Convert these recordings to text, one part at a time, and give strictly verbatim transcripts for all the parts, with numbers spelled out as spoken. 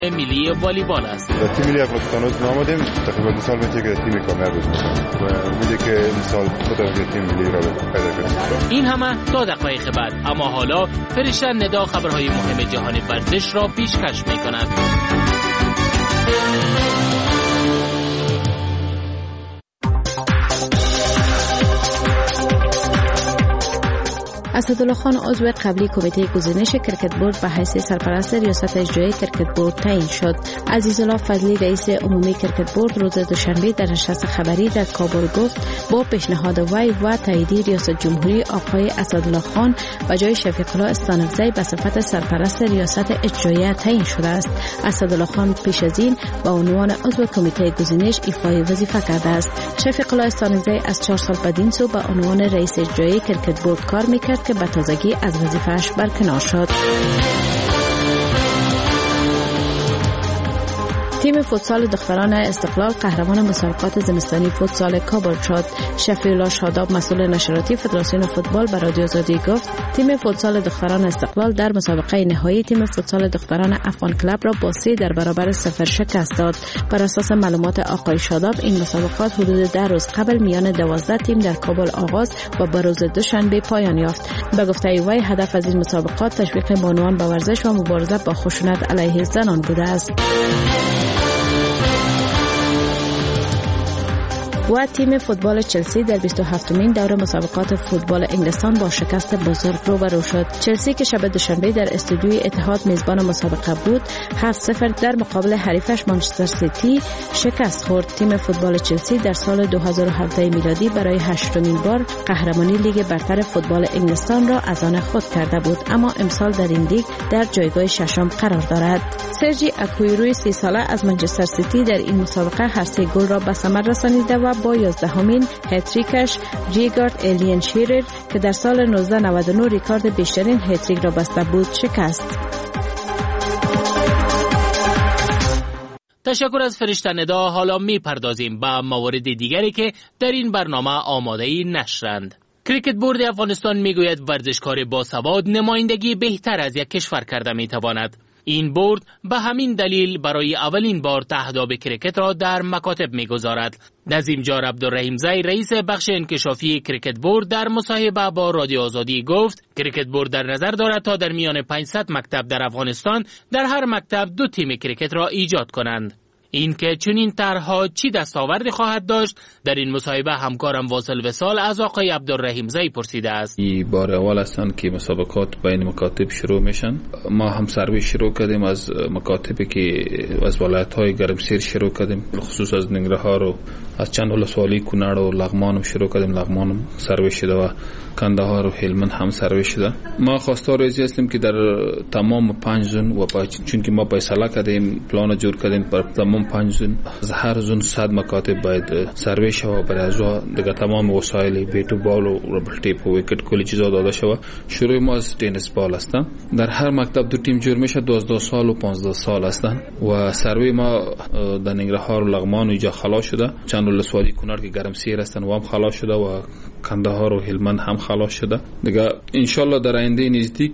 ملی والیبال است. تیم ملی افغانستان رو آمادیم، تقریبا دو سال میشه که تیم کامیاب بشه و امیدی که این سال خودمون تیم ملی را پیدا کنیم. این همه تا دقایق بعد، اما حالا فرشته ندا خبرهای مهم جهان ورزش را پیشکش می‌کند. اسدالله خان عضو قبلی کمیته گزینش کرکت بورد به حیث سرپرست ریاست اجرایی کرکت بورد تعیین شد. عزیزالله فضلی رئیس عمومی کرکت بورد روز دوشنبه در نشست خبری در کابل گفت با پیشنهاد وی و تایید ریاست جمهوری آقای اسدالله خان به جای شفیق الله استانکزی به صفت سرپرست ریاست اجرایی تعیین شده است. اسدالله خان پیش از این به عنوان عضو کمیته گزینش ایفای وظیفه کرده است. شفیق الله استانکزی از چهار سال بعد این سو به عنوان رئیس اجرایی کرکت بورد کار میکرد که به تازگی از وظیفه‌اش برکنار شد. تیم فوتسال دختران استقلال قهرمان مسابقات زمستانی فوتسال کابل شد. شفیع شاداب مسئول نشراتی فدراسیون فوتبال به رادیو آزادی گفت تیم فوتسال دختران استقلال در مسابقه نهایی تیم فوتسال دختران افغان کلاب را با سه در برابر صفر شکست داد. بر اساس معلومات آقای شاداب این مسابقات حدود ده روز قبل میان دوازده تیم در کابل آغاز و به روز دوشنبه پایان یافت. به گفته وی هدف از این مسابقات تشویق بانوان به ورزش و مبارزه با خشونت علیه زنان بوده است. و تیم فوتبال چلسی در بیست و هفتمین دور مسابقات فوتبال انگلستان با شکست بزرگ روبرو شد. چلسی که شب دوشنبه در استودیوی اتحاد میزبان مسابقه بود، هفت صفر در مقابل حریفش مانچستر سیتی شکست خورد. تیم فوتبال چلسی در سال دو هزار و هفده میلادی برای هشتمین بار قهرمانی لیگ برتر فوتبال انگلستان را از آن خود کرده بود، اما امسال در این لیگ در جایگاه ششم قرار دارد. سرجی اکویروی سی ساله از منچستر سیتی در این مسابقه هر سه گل را به ثمر رسانیده و با یازدهمین هتریکش ریگارد الین شیرر که در سال نوزده نود و نه ریکارد بیشترین هتریک را بسته بود شکست. تشکر از فرشته ندا. حالا می پردازیم به موارد دیگری که در این برنامه آماده نشرند. کریکت بورد افغانستان می گوید ورزشکار باسواد نمایندگی بهتر از یک کشور کرده می تواند. این بورد به همین دلیل برای اولین بار تهداب کریکت را در مکاتب می‌گذارد. نظیم جار عبدالرحیمزی رئیس بخش انکشافی کریکت بورد در مصاحبه با رادیو آزادی گفت کریکت بورد در نظر دارد تا در میان پانصد مکتب در افغانستان در هر مکتب دو تیم کریکت را ایجاد کنند. این که چنین طرح‌ها چی دستاوردی خواهد داشت در این مصاحبه همکارم واصل وصال از آقای عبدالرحیمزی پرسیده است. این بار اول هستند که مسابقات بین مکاتب شروع میشن. ما هم سروی شروع کردیم از مکاتبی که از ولایت‌های گرمسیر شروع کردیم، خصوص از ننگرهار و از چند ولسوالی کنړ و لغمان هم شروع کردیم. لغمان هم سروی شده و کندهار و هلمند هم سروی شده. ما خواستار ازی هستیم که در تمام پنج زون و چون که ما فیصله کردیم پلان جور کردیم بر تمام پنج زون از هر زون صد مکاتب باید سروی شود برای از دیگه تمام وسایل بیتو بال و ربل تیپ و ویکت کلی چیزا داده شود. شروع ما از تنیس بال هستن. در هر مکتب دو تیم جور میشه، دوازده سال و پانزده سال هستن و سروی ما در ننگرهار و لغمان و اینجا خلاص شده. چند ولسوالی کنړ که گرمسیر هستن و هم خلاص شده و کندهار و هلمند هم خلاص شده. دیگه انشالله در آینده نزدیک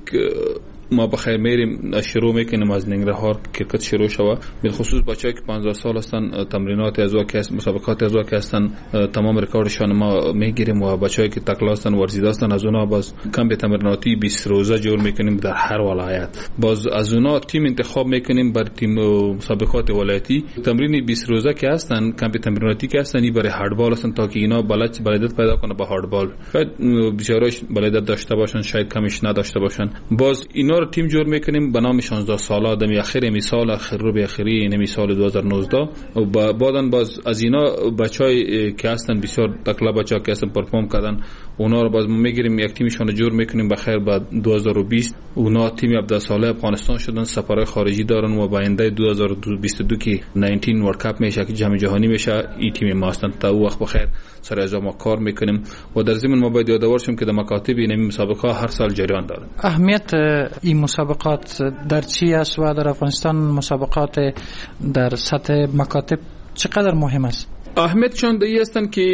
ما بخیر میریم شروع میکنیم از ننگرهار کرکت شروع شود. به خصوص بچه‌ای که پانزده سال هستن تمرینات از وقت هست مسابقات از وقت هستن تمام رکوردشان ما میگیریم و بچه‌ای که تکلا هستن ورزیده هستن از اونها باز کمپ تمریناتی بیست روزه جور میکنیم در هر ولایت. باز از اونها تیم انتخاب میکنیم برای تیم مسابقات ولایتی. تمرین بیست روزه که هستن کمپ تمریناتی که هستن برای هاندبال هستن تا که اینا بلد بلدیت پیدا کنه با هاندبال. شاید بیچاره‌اش بلدیت داشته باشن، شاید کمش نداشته باشن. باز اینا تیم جور میکنیم به نام شانزده ساله دمی اخیر مثال اخر رو به اخری این مثال دو هزار و نوزده و بعدن باز از اینا بچهای که هستن بسیار تکلا بچا که هستن پرفورم کردن اونا رو باز ما میگیریم یک تیمشون رو جور میکنیم بخیر بعد دو هزار و بیست اونا تیم هفده ساله افغانستان شدن، سفرهای خارجی دارن و با آینده دو هزار و بیست و دو که نوزده ورلد کاپ میشه که جام جهانی میشه این تیم ما هستن. تا اون وقت بخیر سر از ما کار میکنیم و در ضمن ما باید یادآور شیم که در مکاتب این مسابقه هر سال جریان داره. اهمیت این مسابقات در چی است و در افغانستان مسابقات در سطح مکاتب چقدر مهم است؟ اهمیتشان دیگه هستن که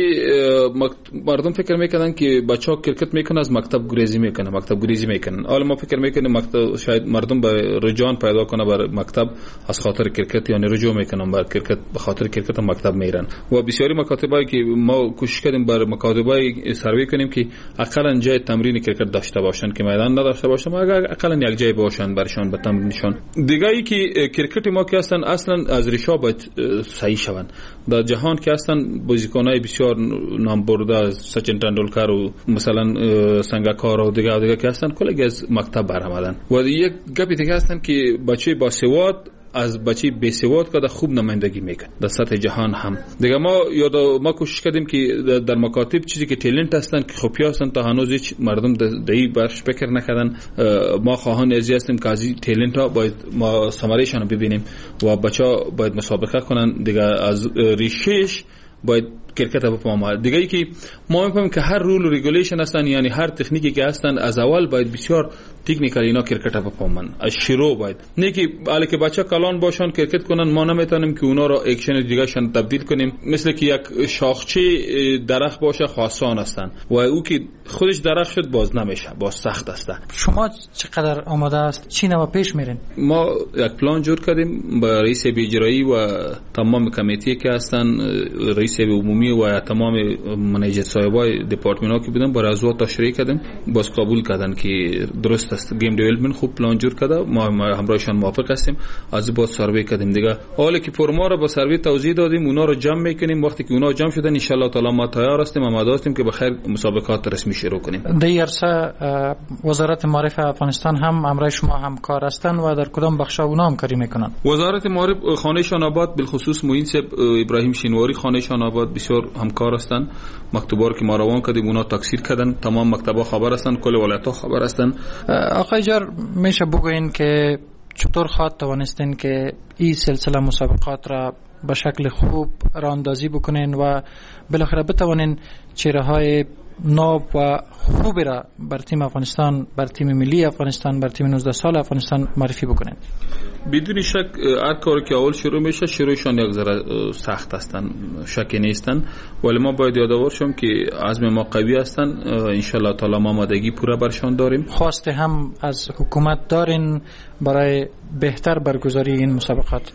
مردم فکر میکنن که بچه‌ها کرکت میکنن از مکتب گریزی میکنن مکتب گریزی میکنن حالا ما فکر میکنیم مکتب شاید مردم به رجوع پیدا کنه بر مکتب از خاطر کرکت، یعنی رجوع میکنن بر کرکت به خاطر کرکت مکتب میرن و بسیاری مکاتبایی که ما کوشش کردیم بر مکاتبای سروی کنیم که اقلا جای تمرین کرکت داشته باشن که میدان نداشته باشن مگر اقلا یک جای باشن برشان به تمرینشان. دیگه ای که کرکت ما که هستن اصلا از ریشه باید صحیح شوند. در جهان که هستن بازیکنای بسیار نام برده سچن تندولکر و مثلا سنگاکار و دیگه دیگه که هستن کلی از مکتب برآمدن و یک گپی دیگه هستن که بچه با سواد از بچه بی سواد که خوب نمایندگی میکنه در سطح جهان هم. دیگه ما یاد ما کوشش کردیم که در مکاتب چیزی که تالنت هستن که خوبی هستن تا هنوز هیچ مردم دایی برش فکر نکردن. ما خواهان ازی هستیم که از این تالنت ها باید ما ثمرهشان رو ببینیم و بچه‌ها باید مسابقه کنن. دیگه از ریشش باید کرکت بفهمه. دیگه ای که ما میفهمیم که هر رول و ریگولیشن هستن، یعنی هر تکنیکی که هستن از اول باید بسیار تکنیکال اینا کرکت بفهمن از شروع باید نه که حالا که بچه کلان باشن کرکت کنن ما نمیتونیم که اونا را اکشن دیگه شان تبدیل کنیم. مثل که یک شاخچه درخت باشه خاصان هستن و او که خودش درخت شد باز نمیشه، باز سخت است. شما چقدر آماده است؟ چی نو پیش میرین؟ ما یک پلان جور کردیم با رئیس اجرایی و تمام کمیته که هستن، رئیس عمومی و تمام منیجر صاحبای دپارتمنت ها که بودن با رضا تشریح کردیم، باز قبول کردن که درست است. گیم دیولپمنت خوب پلان جور کرده، ما همراهشان موافق هستیم. از با سروی کردیم دیگه. حالا که فرما رو با سروی توضیح دادیم، اونا رو جمع میکنیم. وقتی که اونا جمع شدن ان شاء الله تعالی ما تیار هستیم، آماده هستیم که بخیر مسابقات رسمی شروع کنیم. در عرصه وزارت معارف افغانستان هم همراه شما همکار هستند و در کدام بخشا اونا همکاری میکنن؟ وزارت معارف خانه شان آباد بالخصوص معین صاحب ابراهیم شینواری خانه شان آباد بسیار همکار هستند. مکتوبار که ما روان کردیم اونا تکثیر کردن، تمام مکتبا خبر هستند، کل ولایت‌ها خبر هستند. آقای جار میشه بگوین که چطور خواهد توانستین که این سلسله مسابقات را به شکل خوب راندازی بکنین و بالاخره بتوانین چهره‌های ناب و خوبی را بر تیم افغانستان، بر تیم ملی افغانستان، بر تیم نوزده سال افغانستان معرفی بکنین؟ بدون شک هر کاری که اول شروع میشه شروعشان یک ذره سخت هستن، شکی نیستن، ولی ما باید یادآور شیم که عزم ما قوی هستن. ان شاء الله تعالی ما آمادگی پورا برشان داریم. خواسته هم از حکومت دارین برای بهتر برگزاری این مسابقات؟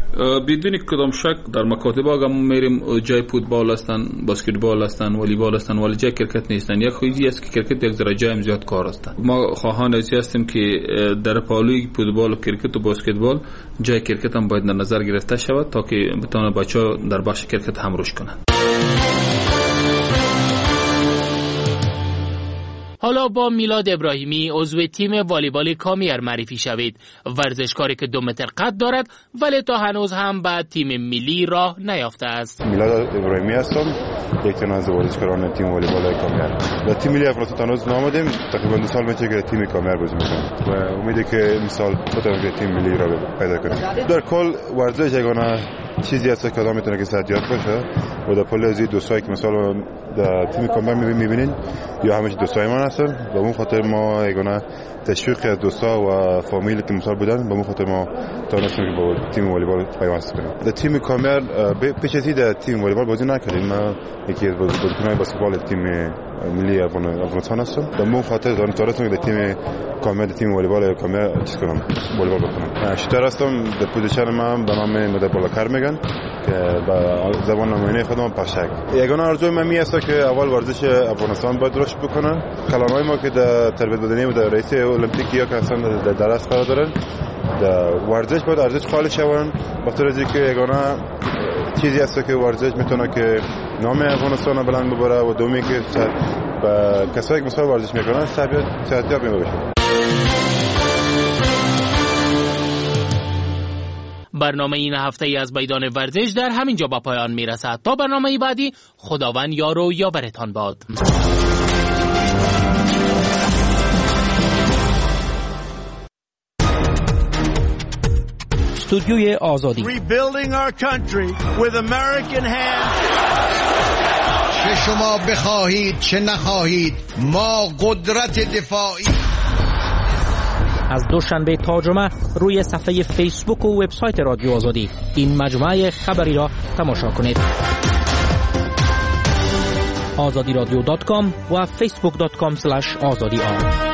بدون کدام شک در مکاتب اگه ما میریم جای فوتبال هستن، بسکتبال هستن، والیبال هستن، ولی جای کرکت نیستن. یک خویزی است که کرکت یک درجه هم زیاد کار هستن. ما خواهان ازی هستیم که در پالوی فوتبال و کرکت و بسکتبال جای کرکت هم باید در نظر گرفته شود تا که بتوانند بچه‌ها در بخش کرکت هم رشد کنند. حالا با میلاد ابراهیمی عضو تیم والیبال کامیر معرفی شوید. ورزشکاری که دو متر قد دارد ولی تا هنوز هم به تیم ملی راه نیافته است. میلاد ابراهیمی هستم، یک تن از ورزشکاران تیم والیبال کامیر. در تیم ملی افغانستان هنوز نآمدیم، تقریبا دو سال میشه که تیم کامیر بازی میکنیم و امیدی که این سال بتونیم که تیم ملی را پیدا کنیم. در کل ورزش یگانه چیزی است که آدم میتونه که صحتیاب باشه و در پل از دوستایی که مثلا در تیم کامیر میبینین یا همیشه دوستای من هستن، به اون خاطر ما یگانه تشویق از دوستا و فامیلی که مثلا بودن، به اون خاطر ما تونستیم که با تیم والیبال پیوست کنیم. در تیم کامیر پیش از این در تیم والیبال بازی نکردیم. من یکی از بازیکن‌های بسکتبال تیم ملی افغانستان هستم، به اون خاطر تونستم که در تیم کامیر تیم والیبال کامیر چیز کنم، والیبال بکنم. شوتر هستم، در پوزیشن من به نام مدر بالاکر میگن که با زبان نمونه خودم پشک. یگانه آرزوی من می است که اول ورزش افغانستان باید رشد بکنه. کلانهای ما که در تربیت بدنی و در رئیس المپیکی ها که هستن در درس قرار دارن، در ورزش باید ارزش قائل شوند. بخاطر از اینکه یگانه چیزی است که ورزش میتونه که نام افغانستان بلند ببره و دومی که با کسایی که مثلا ورزش میکنن صحتیاب میباشن. برنامه این هفته ای از میدان ورزش در همین جا با پایان میرسد. تا برنامه بعدی خداوند یار و یاورتان باد. استودیوی آزادی. Rebuilding our country with American hands. چه شما بخواهید چه نخواهید ما قدرت دفاعی. از دوشنبه تا جمعه روی صفحه فیسبوک و وبسایت رادیو آزادی این مجموعه خبری را تماشا کنید. آزادی رادیو دات کام و فیسبوک دات کام اسلش آزادی آر.